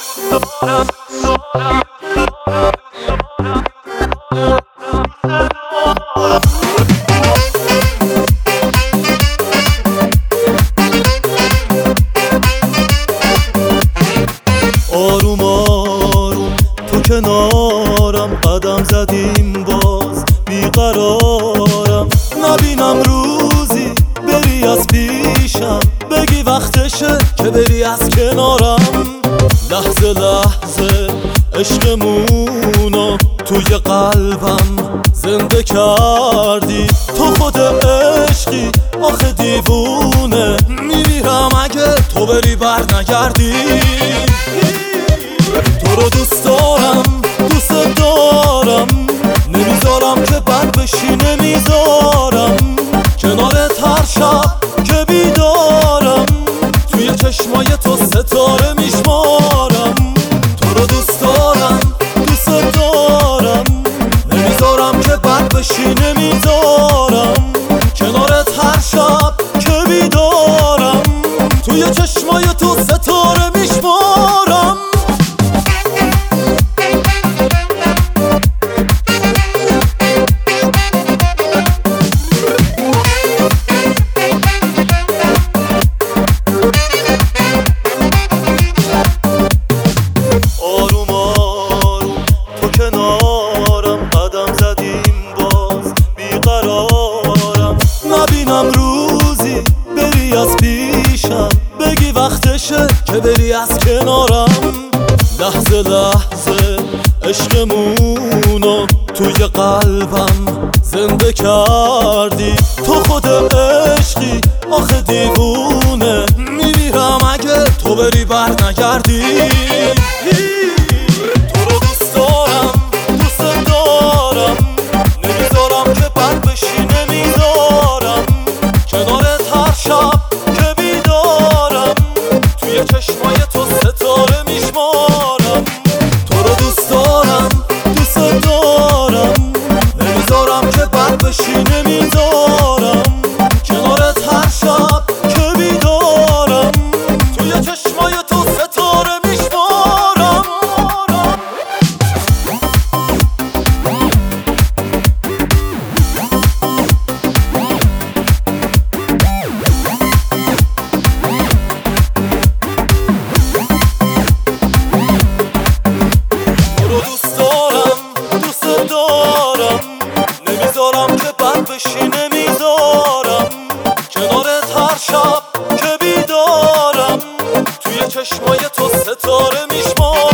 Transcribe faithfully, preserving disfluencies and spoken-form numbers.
آروم آروم تو کنارم، قدم زدیم باز بیقرارم. نبینم روزی بری از پیشم، بگی وقتشه که بری از کنارم. لحظه لحظه عشقمونو توی قلبم زنده کردی. تو خود عشقی آخه دیوونه، میمیرم اگه تو بری بر نگردی. تو رو دوست دارم دوست دارم، نمیذارم که بد بشی، نمیذارم کنارت هر شب که بیدارم. توی چشمای تو ستاره میشمارم. تو رو دوست دارم دوست دارم، نمیذارم که بد بشی، نمیذارم کنارت هر شب که بیدارم. توی چشمای تو ستاره میشمارم. نبینم روزی بری از پیشم، بگی وقتشه که بری از کنارم. لحظه لحظه عشقمونو توی قلبم زنده کردی. تو خود عشقی آخه دیوونه، میمیرم اگه تو بری بر نگردی. تو رو دوست دارم دوست دارم، نمیذارم که بد بشی، نمیذارم کنارت هر شب که بیدارم. توی چشمای تو ستاره میشمارم. تو رو دوست دارم دوست دارم، نمیذارم که بد بشی، نمیذارم کنارت هر شب که بیدارم. توی چشمای تو ستاره میشمارم. نمیذارم که بد بشی، نمیذارم کنارت هر شب که بیدارم. توی چشمای تو ستاره میشمارم.